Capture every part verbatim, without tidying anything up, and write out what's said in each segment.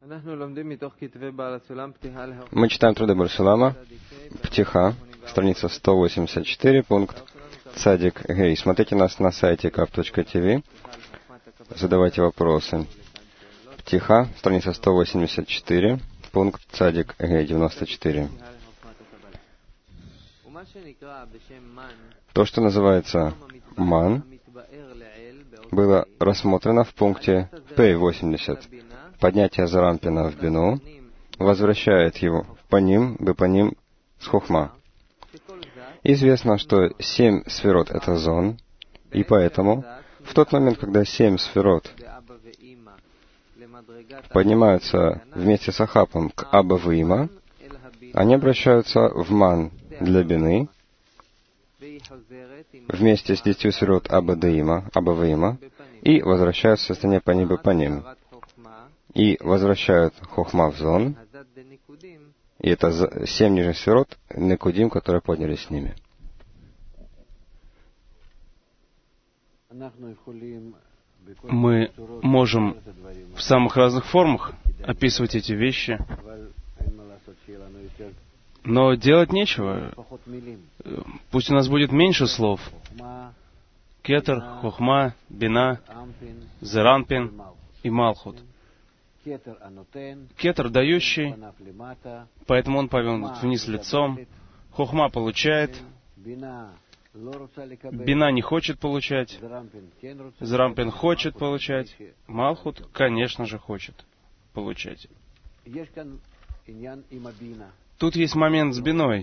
Мы читаем труды Бааль Сулама, Птиха, страница сто восемьдесят четыре, пункт Цадик Гей. Смотрите нас на сайте каф точка ти ви, задавайте вопросы. Птиха, страница сто восемьдесят четыре, пункт Цадик Гей, девяносто четыре. То, что называется ман, было рассмотрено в пункте П восемьдесят. Поднятие Зарампина в бину возвращает его в паним, бепаним с хохма. Известно, что семь сферот — это зон, и поэтому в тот момент, когда семь сферот поднимаются вместе с Ахапом к Аба Вима, они обращаются в ман для бины вместе с десятью сферот Аба Деима, Аба Вима, и возвращаются в состояние паним бепаним. И возвращают хохма в зон, и это семь нижних сферот, некудим, которые поднялись с ними. Мы можем в самых разных формах описывать эти вещи, но делать нечего. Пусть у нас будет меньше слов. Кетер, хохма, бина, зеранпин и малхут. Кетер дающий, поэтому он повернут вниз лицом. Хохма получает. Бина не хочет получать. Зерампин хочет получать. Малхут, конечно же, хочет получать. Тут есть момент с биной.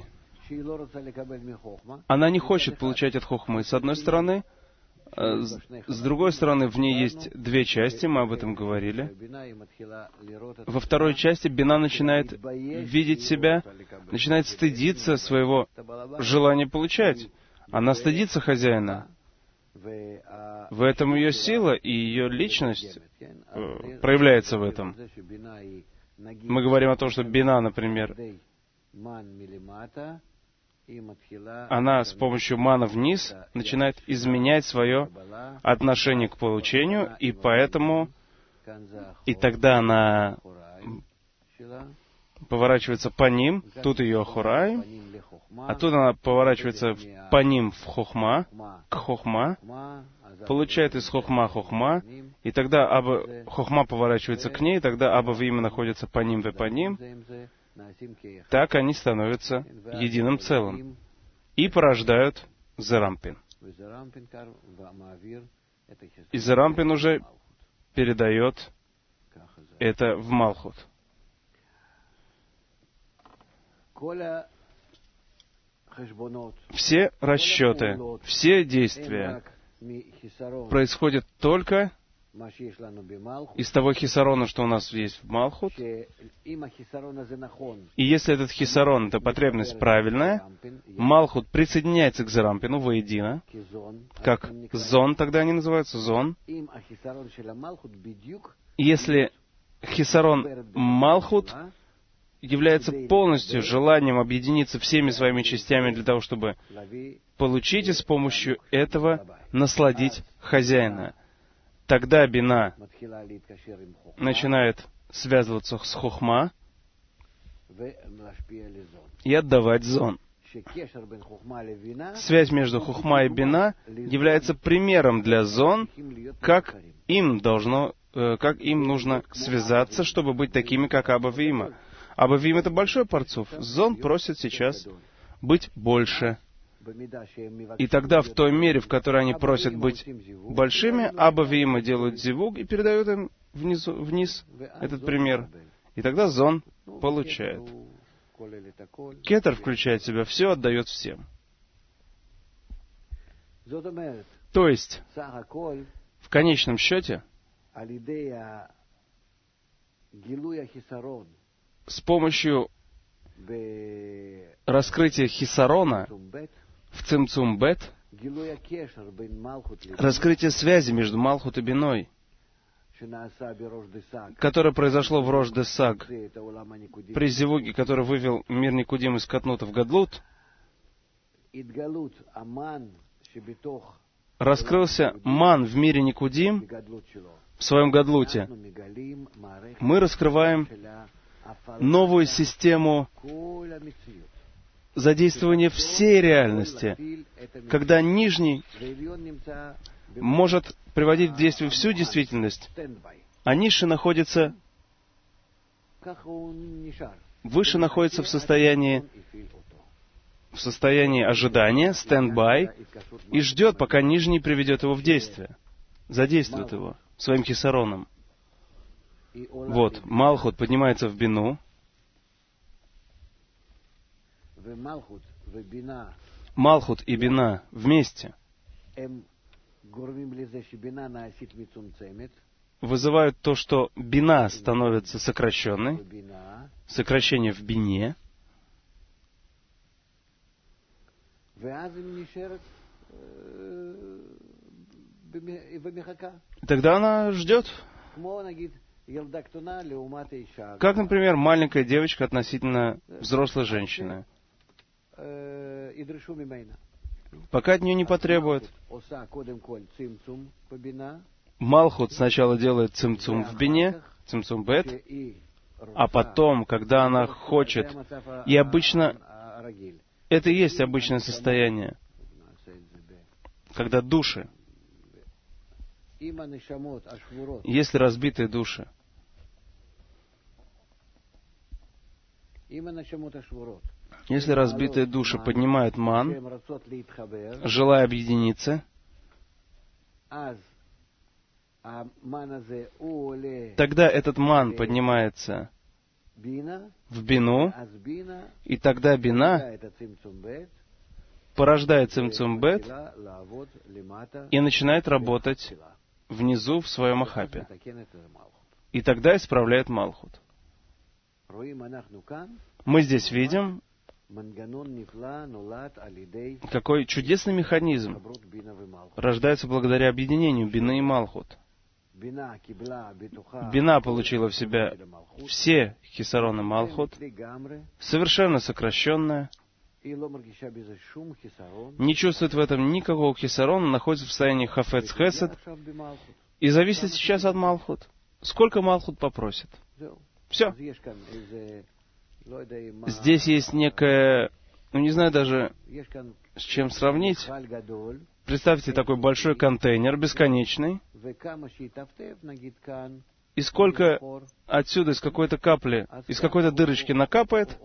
Она не хочет получать от хохмы. С одной стороны, с другой стороны, в ней есть две части, мы об этом говорили. Во второй части бина начинает видеть себя, начинает стыдиться своего желания получать. Она стыдится хозяина. В этом ее сила и ее личность проявляется в этом. Мы говорим о том, что бина, например, она с помощью мана вниз начинает изменять свое отношение к получению, и поэтому, и тогда она поворачивается по ним, тут ее ахурай, а тут она поворачивается по ним в хохма, к хохма, получает из хохма хохма, и тогда аба, хохма поворачивается к ней, и тогда аба вима находится по ним и по ним. Так они становятся единым целым и порождают Зерампин. И Зерампин уже передает это в Малхут. Все расчеты, все действия происходят только из того хисарона, что у нас есть в Малхут. И если этот хисарон, эта потребность правильная, Малхут присоединяется к Зерампину воедино, как зон, тогда они называются зон. Если хисарон Малхут является полностью желанием объединиться всеми своими частями для того, чтобы получить и с помощью этого насладить хозяина, тогда бина начинает связываться с хохма и отдавать зон. Связь между хохма и бина является примером для зон, как им должно, как им нужно связаться, чтобы быть такими, как Аба Вима. Аба Вима — это большой парцуф. Зон просит сейчас быть больше. И тогда в той мере, в которой они просят быть большими, Аба Вима делают зивуг и передают им внизу, вниз этот пример. И тогда зон получает. Кетер включает в себя все, отдает всем. То есть, в конечном счете, с помощью раскрытия хисарона в Цимцум Бет, раскрытие связи между Малхут и биной, которое произошло в Рош Десаг, при зивуге, который вывел мир Никудим из Катнута в Гадлут, раскрылся ман в мире Никудим в своем Гадлуте, мы раскрываем новую систему задействования всей реальности, когда нижний может приводить в действие всю действительность, а низший находится, выше находится в состоянии, в состоянии ожидания, стенд-бай, и ждет, пока нижний приведет его в действие, задействует его своим хисароном. Вот, Малхут поднимается в бину, Малхут и бина вместе вызывают то, что бина становится сокращенной, сокращение в бине, тогда она ждет. Как, например, маленькая девочка относительно взрослой женщины. Пока от нее не потребует. Малхут сначала делает цимцум в бине, цимцум бет, а потом, когда она хочет, и обычно это и есть обычное состояние, когда души, если разбитые души, если разбитые души поднимают ман, желая объединиться, тогда этот ман поднимается в бину, и тогда бина порождает цимцум бет и начинает работать внизу в своем ахапе. И тогда исправляет Малхут. Мы здесь видим, какой чудесный механизм рождается благодаря объединению бины и Малхут. Бина получила в себя все хисароны Малхут, совершенно сокращенная, не чувствует в этом никакого хисарона, находится в состоянии хафец хесед и зависит сейчас от Малхут. Сколько Малхут попросит. Все. Здесь есть некое, ну не знаю даже, с чем сравнить. Представьте такой большой контейнер, бесконечный, и сколько отсюда из какой-то капли, из какой-то дырочки накапает,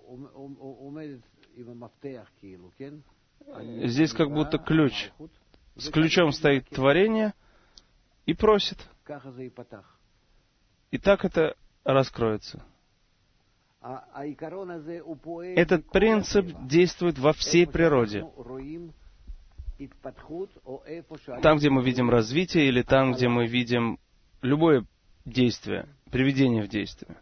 здесь как будто ключ. С ключом стоит творение и просит. И так это раскроется. Этот принцип действует во всей природе. Там, где мы видим развитие, или там, где мы видим любое действие, приведение в действие.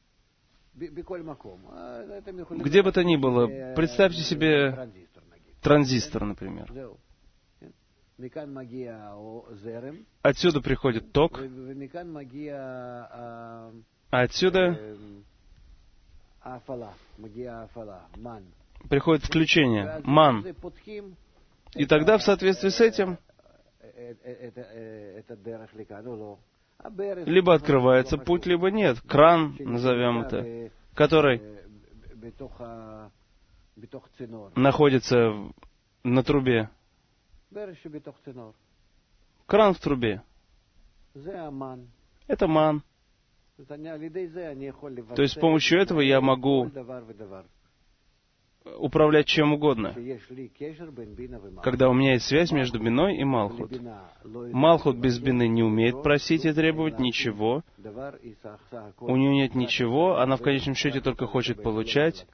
Где бы то ни было, представьте себе транзистор, например. Отсюда приходит ток, а отсюда приходит включение, ман. И тогда в соответствии с этим либо открывается путь, либо нет. Кран, назовем это, который находится на трубе. Кран в трубе. Это ман. То есть с помощью этого я могу управлять чем угодно. Когда у меня есть связь между биной и Малхут. Малхут без бины не умеет просить и требовать ничего. У нее нет ничего, она в конечном счете только хочет получать.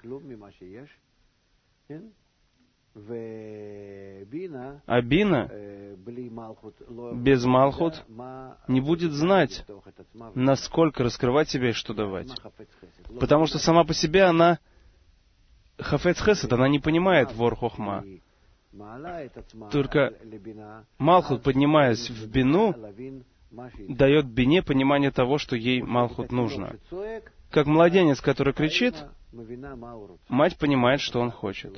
А бина без Малхут не будет знать, насколько раскрывать себя и что давать. Потому что сама по себе она хафец хесед, она не понимает вор хохма. Только Малхут, поднимаясь в бину, дает бине понимание того, что ей Малхут нужно. Как младенец, который кричит, мать понимает, что он хочет.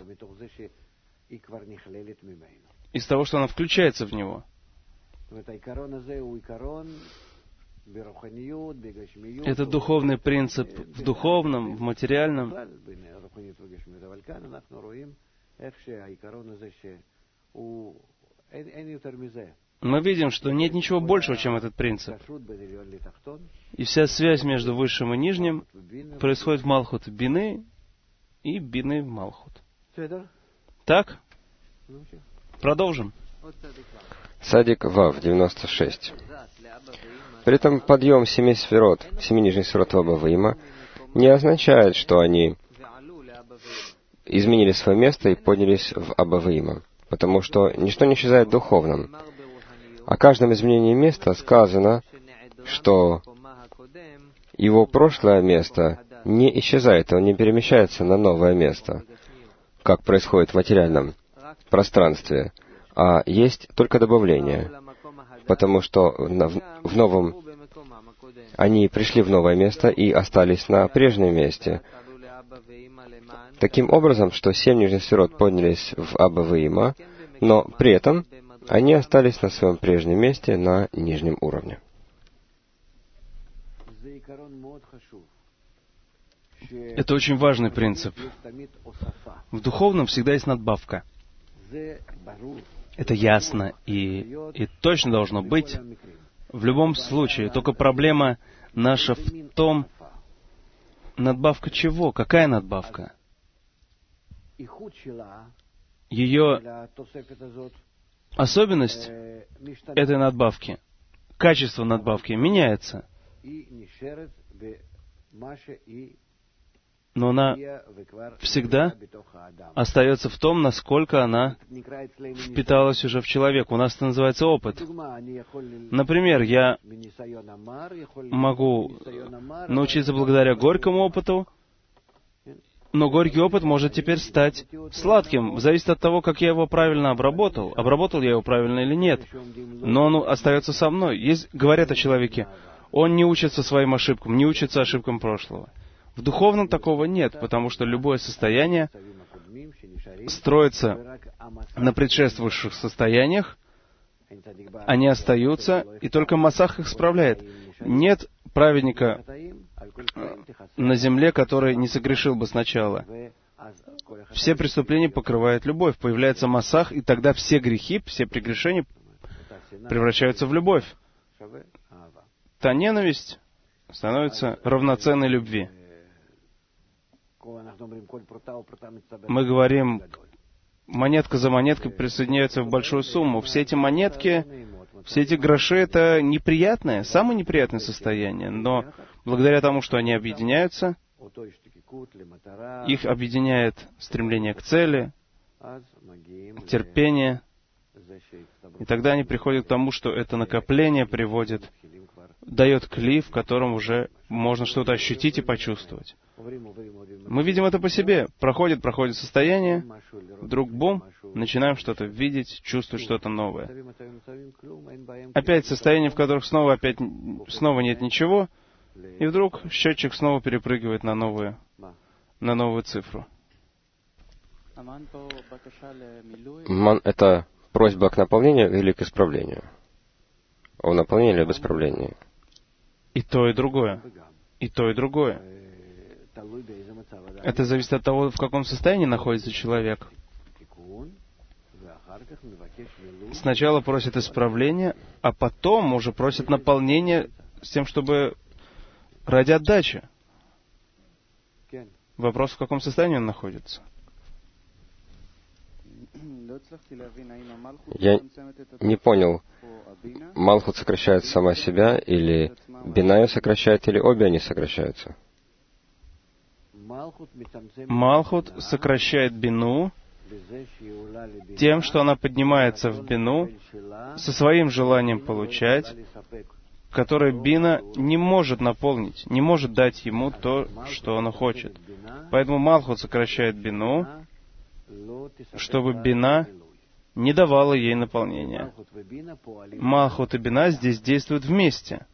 Из того, что она включается в него. Это духовный принцип в духовном, в материальном. Мы видим, что нет ничего большего, чем этот принцип. И вся связь между высшим и нижним происходит в Малхут Бины и Бины в Малхут. Так? Продолжим. Садик Вав, девяносто шесть. При этом подъем семи сферот, семи нижних сферот в Абаваима не означает, что они изменили свое место и поднялись в Абаваима, потому что ничто не исчезает в духовном. О каждом изменении места сказано, что его прошлое место не исчезает, он не перемещается на новое место, как происходит в материальном пространстве, а есть только добавление, потому что в новом они пришли в новое место и остались на прежнем месте. Таким образом, что семь нижних сферот поднялись в Абаваима, но при этом они остались на своем прежнем месте на нижнем уровне. Это очень важный принцип. В духовном всегда есть надбавка. Это ясно и, и точно должно быть в любом случае. Только проблема наша в том, надбавка чего? Какая надбавка? Ее особенность этой надбавки, качество надбавки меняется. Но она всегда остается в том, насколько она впиталась уже в человека. У нас это называется опыт. Например, я могу научиться благодаря горькому опыту, но горький опыт может теперь стать сладким. Зависит от того, как я его правильно обработал. Обработал я его правильно или нет. Но он остается со мной. Есть, говорят о человеке, он не учится своим ошибкам, не учится ошибкам прошлого. В духовном такого нет, потому что любое состояние строится на предшествующих состояниях, они остаются, и только Масах их справляет. Нет праведника на земле, который не согрешил бы сначала. Все преступления покрывает любовь. Появляется Масах, и тогда все грехи, все прегрешения превращаются в любовь. Та ненависть становится равноценной любви. Мы говорим, монетка за монеткой присоединяются в большую сумму. Все эти монетки, все эти гроши — это неприятное, самое неприятное состояние. Но благодаря тому, что они объединяются, их объединяет стремление к цели, терпение, и тогда они приходят к тому, что это накопление приводит, дает кли, в котором уже можно что-то ощутить и почувствовать. Мы видим это по себе. Проходит, проходит состояние, вдруг бум, начинаем что-то видеть, чувствовать что-то новое. Опять состояние, в которых снова опять снова нет ничего, и вдруг счетчик снова перепрыгивает на новую, на новую цифру. Ман — это просьба к наполнению или к исправлению? О наполнении или об исправлении? И то, и другое. И то, и другое. Это зависит от того, в каком состоянии находится человек. Сначала просит исправления, а потом уже просит наполнения с тем, чтобы ради отдачи. Вопрос, в каком состоянии он находится. Я не понял, Малхут сокращает сама себя, или Бина ее сокращает, или обе они сокращаются? Малхут сокращает Бину тем, что она поднимается в Бину со своим желанием получать, которое Бина не может наполнить, не может дать ему то, что она хочет. Поэтому Малхут сокращает Бину, чтобы Бина не давала ей наполнения. Малхут и Бина здесь действуют вместе.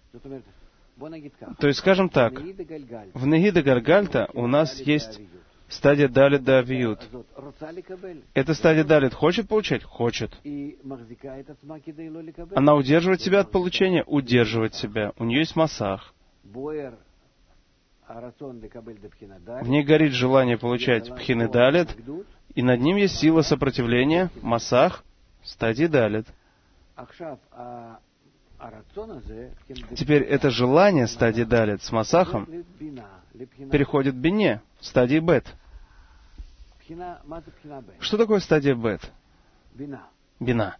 То есть, скажем так, в Негида Гальгальта у нас есть Стадия Далит да Авиют. Эта стадия Далит хочет получать? Хочет. Она удерживает себя от получения? Удерживает себя. У нее есть масах. В ней горит желание получать Пхины Далит, и над ним есть сила сопротивления, масах, стадии Далит. Теперь это желание стадии Далит с масахом переходит в бине, в стадии Бет. Что такое стадия Бет? Бина.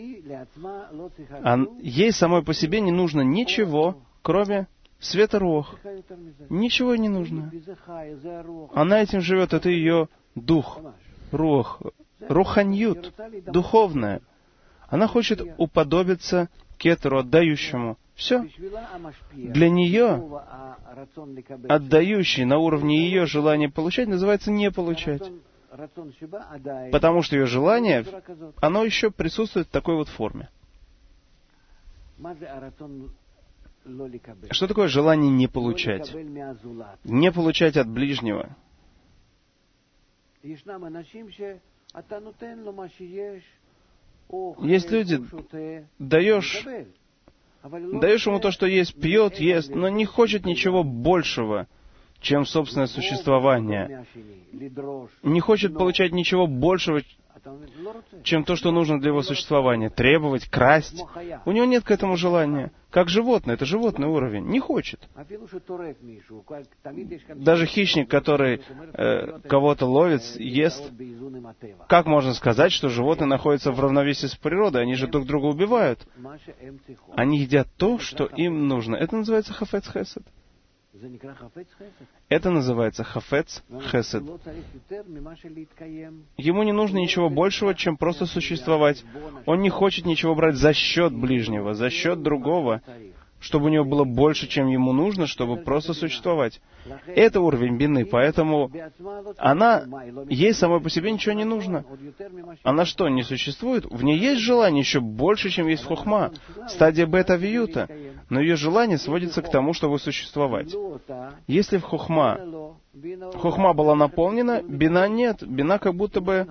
А ей самой по себе не нужно ничего, кроме света рух. Ничего не нужно. Она этим живет, это ее дух, рух, руханьют, духовное. Она хочет уподобиться кетеру, отдающему. Все. Для нее отдающий на уровне ее желания получать называется не получать. Потому что ее желание, оно еще присутствует в такой вот форме. Что такое желание не получать? Не получать от ближнего. Есть люди, даешь, даешь ему то, что есть, пьет, ест, но не хочет ничего большего, чем собственное существование. Не хочет получать ничего большего, чем то, что нужно для его существования. Требовать, красть. У него нет к этому желания. Как животное, это животный уровень. Не хочет. Даже хищник, который э, кого-то ловит, ест, как можно сказать, что животные находятся в равновесии с природой? Они же друг друга убивают. Они едят то, что им нужно. Это называется хафец хесед. Это называется хафец хесед. Ему не нужно ничего большего, чем просто существовать. Он не хочет ничего брать за счет ближнего, за счет другого, чтобы у него было больше, чем ему нужно, чтобы просто существовать. Это уровень бины, поэтому она, ей самой по себе ничего не нужно. Она что, не существует? В ней есть желание еще больше, чем есть в хохма. Стадия бета-виюта. Но ее желание сводится к тому, чтобы существовать. Если в хохма, хохма была наполнена, бина нет. Бина как будто бы,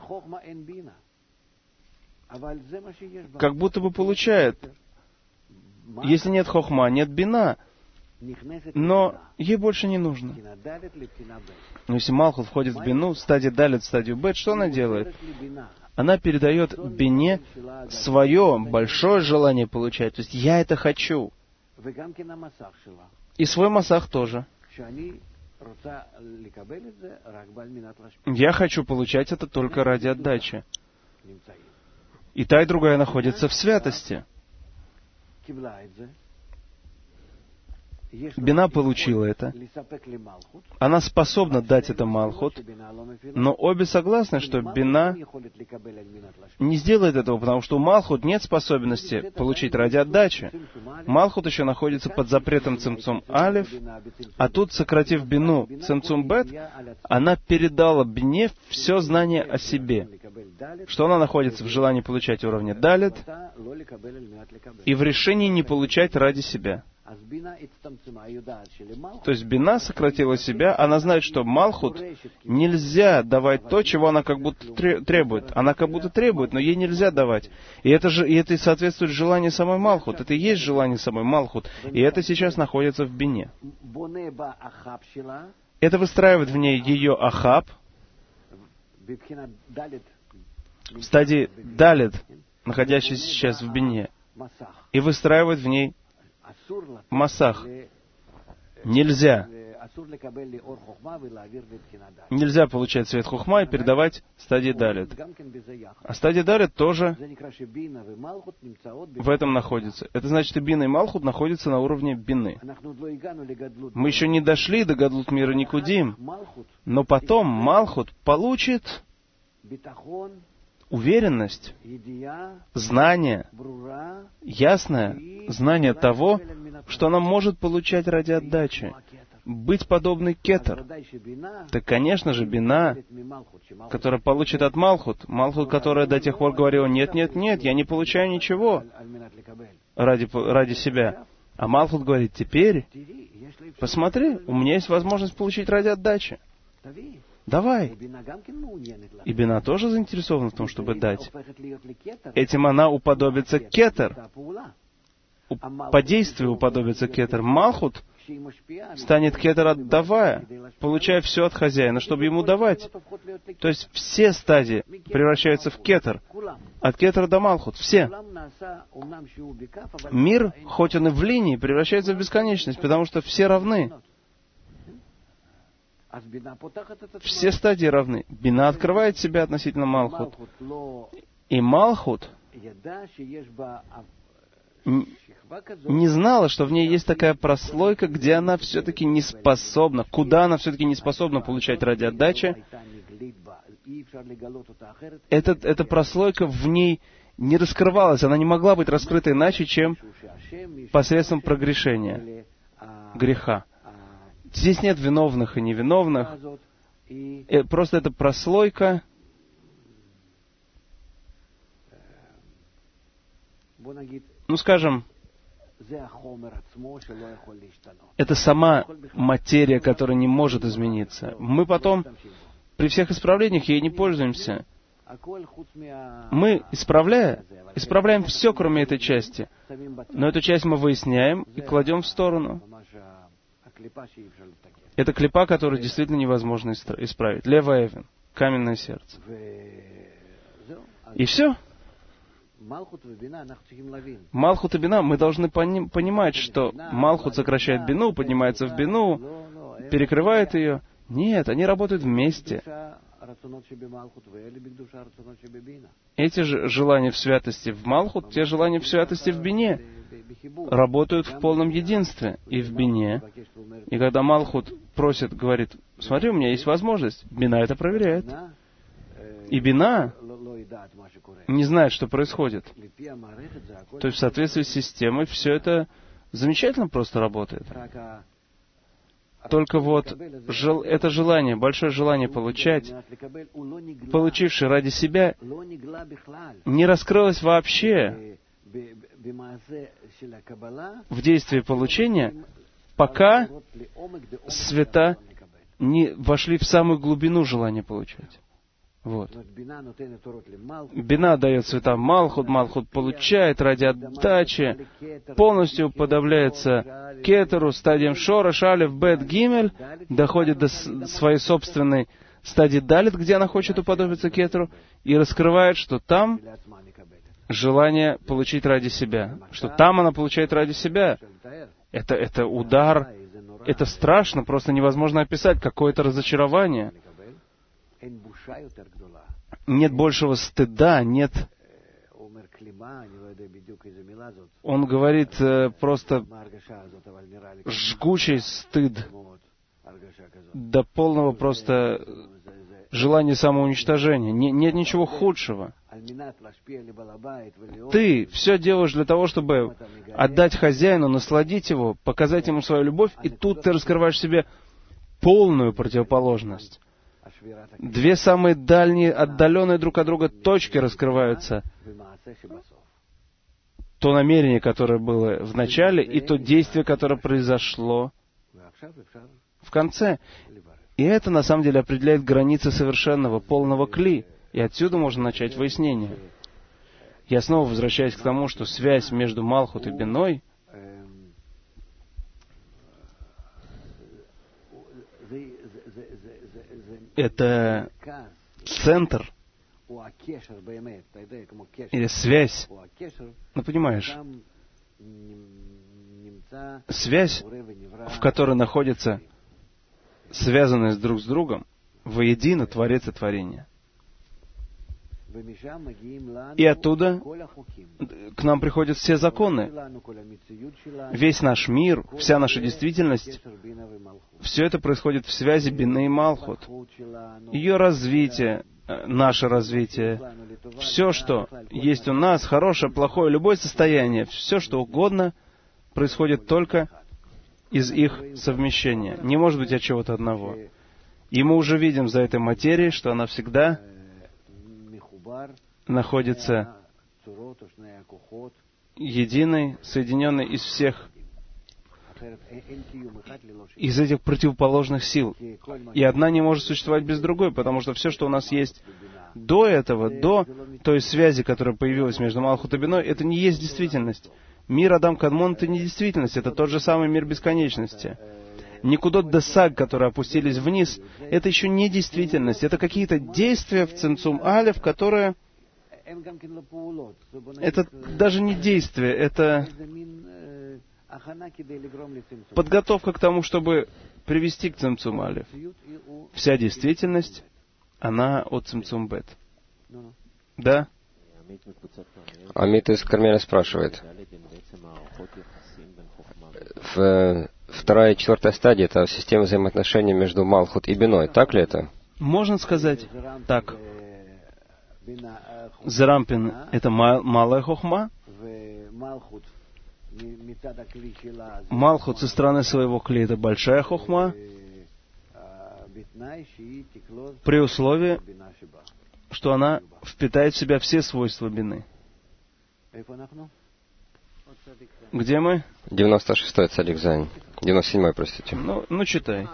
как будто бы получает. Если нет хохма, нет бина. Но ей больше не нужно. Но если Малхут входит в бину, в стадию Далит, в стадию Бет, что она делает? Она передает бине свое большое желание получать. То есть я это хочу. И свой масах тоже. Я хочу получать это только ради отдачи. И та, и другая находится в святости. Бина получила это. Она способна дать это Малхут, но обе согласны, что Бина не сделает этого, потому что у Малхут нет способности получить ради отдачи. Малхут еще находится под запретом Цимцум Алиф, а тут, сократив Бину Цимцум Бет, она передала Бине все знание о себе, что она находится в желании получать уровня Далит и в решении не получать ради себя. То есть Бина сократила себя, она знает, что Малхут нельзя давать то, чего она как будто требует. Она как будто требует, но ей нельзя давать. И это, же, и это соответствует желанию самой Малхут. Это и есть желание самой Малхут. И это сейчас находится в Бине. Это выстраивает в ней ее ахаб в стадии Далит, находящейся сейчас в Бине, и выстраивает в ней масах. Нельзя. Нельзя получать свет хохма и передавать стадии Далит. А стадия Далит тоже в этом находится. Это значит, и Бина, и Малхут находятся на уровне Бины. Мы еще не дошли до Гадлут Мира Никудим, но потом Малхут получит уверенность, знание, ясное знание того, что она может получать ради отдачи. Быть подобной кетер. Так, конечно же, Бина, которая получит от Малхут, Малхут, которая до тех пор говорила, нет, нет, нет, я не получаю ничего ради, ради себя. А Малхут говорит, теперь, посмотри, у меня есть возможность получить ради отдачи. давай. И бина тоже заинтересована в том, чтобы дать. Этим она уподобится кетер. По действию уподобится кетер. Малхут станет кетер, отдавая, получая все от хозяина, чтобы ему давать. То есть все стадии превращаются в кетер. От кетера до малхут. Все. Мир, хоть он и в линии, превращается в бесконечность, потому что все равны. Все стадии равны. Бина открывает себя относительно малхут. И малхут не знала, что в ней есть такая прослойка, где она все-таки не способна, куда она все-таки не способна получать ради отдачи. Этот, эта прослойка в ней не раскрывалась, она не могла быть раскрыта иначе, чем посредством прогрешения, греха. Здесь нет виновных и невиновных. Просто эта прослойка, ну, скажем, это сама материя, которая не может измениться. Мы потом при всех исправлениях ей не пользуемся. Мы, исправляя, исправляем все, кроме этой части. Но эту часть мы выясняем и кладем в сторону. Это клипа, которую действительно невозможно исправить. Лева Эвен, каменное сердце. И все. Малхут и бина, мы должны пони- понимать, что малхут сокращает бину, поднимается в бину, перекрывает ее. Нет, они работают вместе. Эти же желания в святости в малхут, те желания в святости в бине работают в полном единстве и в бине. И когда малхут просит, говорит, смотри, у меня есть возможность, бина это проверяет. И бина не знает, что происходит. То есть в соответствии с системой все это замечательно просто работает. Только вот жел, это желание, большое желание получать, получивший ради себя, не раскрылось вообще в действии получения, пока света не вошли в самую глубину желания получать. Вот. Бина дает цвета Малхут, Малхут получает ради отдачи, полностью подавляется кетеру, стадиям Шорош, Алеф, Бет, Гимель, доходит до своей собственной стадии Далит, где она хочет уподобиться кетеру, и раскрывает, что там желание получить ради себя, что там она получает ради себя. Это, это удар, это страшно, просто невозможно описать, какое-то разочарование. Нет большего стыда, нет... Он говорит э, просто жгучий стыд до полного просто желания самоуничтожения. Не, нет ничего худшего. Ты все делаешь для того, чтобы отдать хозяину, насладить его, показать ему свою любовь, и тут ты раскрываешь себе полную противоположность. Две самые дальние, отдаленные друг от друга точки раскрываются. То намерение, которое было в начале, и то действие, которое произошло в конце. И это, на самом деле, определяет границы совершенного, полного кли. И отсюда можно начать выяснение. Я снова возвращаюсь к тому, что связь между Малхут и Биной — это центр или связь. Ну, понимаешь, связь, в которой находятся связанные друг с другом, воедино Творец и творение. И оттуда к нам приходят все законы. Весь наш мир, вся наша действительность, все это происходит в связи Бины и Малхут. Ее развитие, наше развитие, все, что есть у нас, хорошее, плохое, любое состояние, все, что угодно, происходит только из их совмещения. Не может быть от чего-то одного. И мы уже видим за этой материей, что она всегда находится единой, соединенной из всех из этих противоположных сил. И одна не может существовать без другой, потому что все, что у нас есть до этого, до той связи, которая появилась между Малхут и Биной, это не есть действительность. Мир Адам Кадмон — это не действительность, это тот же самый мир бесконечности. Никудот Десаг, которые опустились вниз, это еще не действительность, это какие-то действия в Цимцум Алеф, которые... Это даже не действие, это подготовка к тому, чтобы привести к Цимцум Алеф. Вся действительность, она от Цимцум Бет. Да? Amit из Кармеля спрашивает. В вторая и четвертая стадия — это система взаимоотношений между Малхут и Биной. Так ли это? Можно сказать так. Зарампин — это малая хохма. Малхут со стороны своего кли — это большая хохма, при условии, что она впитает в себя все свойства бины. Где мы? девяносто шестой цадик Зайн. девяносто седьмой, простите. Ну, ну читай.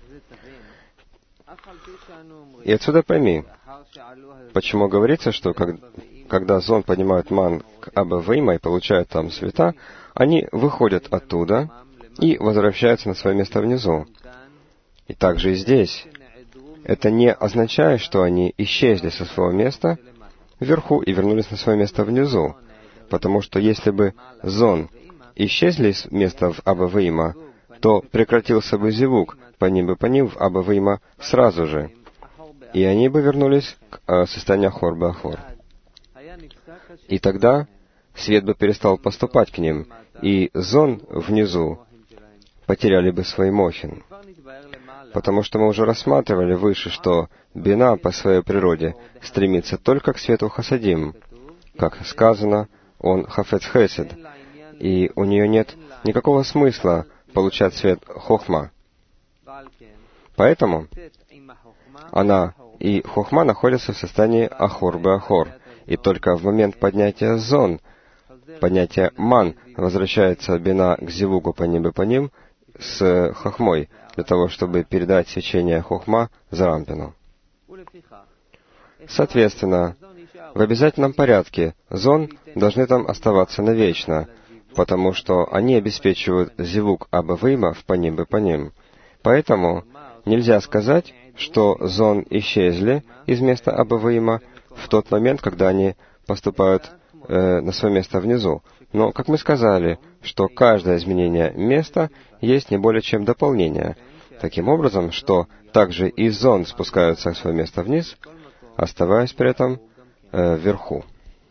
И отсюда пойми, почему говорится, что как, когда зон поднимают ман к Аба Вейма и получают там света, они выходят оттуда и возвращаются на свое место внизу. И также и здесь. Это не означает, что они исчезли со своего места вверху и вернулись на свое место внизу. Потому что если бы зон исчезли с места в Аба Вейма, то прекратился бы зивук по ним бы по ним в Аба Вейма сразу же. И они бы вернулись к э, состоянию Ахор Беахор. И тогда свет бы перестал поступать к ним, и зон внизу потеряли бы свой мохин. Потому что мы уже рассматривали выше, что бина по своей природе стремится только к свету хасадим. Как сказано, он хафец хесед, и у нее нет никакого смысла получать свет хохма. Поэтому она и хохма находятся в состоянии ахор беахор, и только в момент поднятия зон, поднятия ман, возвращается бина к зивугу по ним и по ним с хохмой, для того, чтобы передать свечение хохма Зарампину. Соответственно, в обязательном порядке зон должны там оставаться навечно, потому что они обеспечивают зивук Аба Вейма в паним бы паним. Поэтому нельзя сказать, что зон исчезли из места Аба Вейма в тот момент, когда они поступают э, на свое место внизу. Но, как мы сказали, что каждое изменение места есть не более чем дополнение. Таким образом, что также и зон спускаются в свое место вниз, оставаясь при этом э, вверху.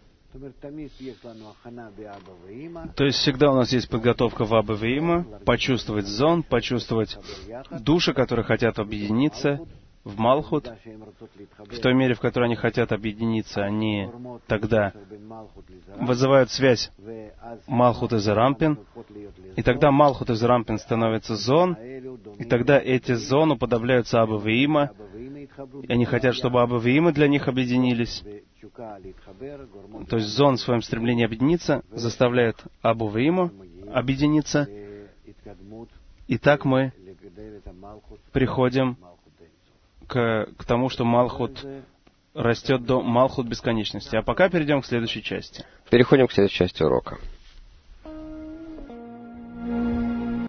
То есть всегда у нас есть подготовка в Аба Вейма, почувствовать зон, почувствовать души, которые хотят объединиться в Малхут. В той мере, в которой они хотят объединиться, они тогда вызывают связь Малхут и Зарампин, и тогда Малхут и Зарампин становятся зон, и тогда эти зоны уподобляются Аба Вейма, и они хотят, чтобы Аба Вейма для них объединились. То есть зон в своем стремлении объединиться заставляет Абу Вейму объединиться, и так мы приходим к, к тому, что Малхут растет до Малхут бесконечности. А пока перейдем к следующей части. Переходим к следующей части урока.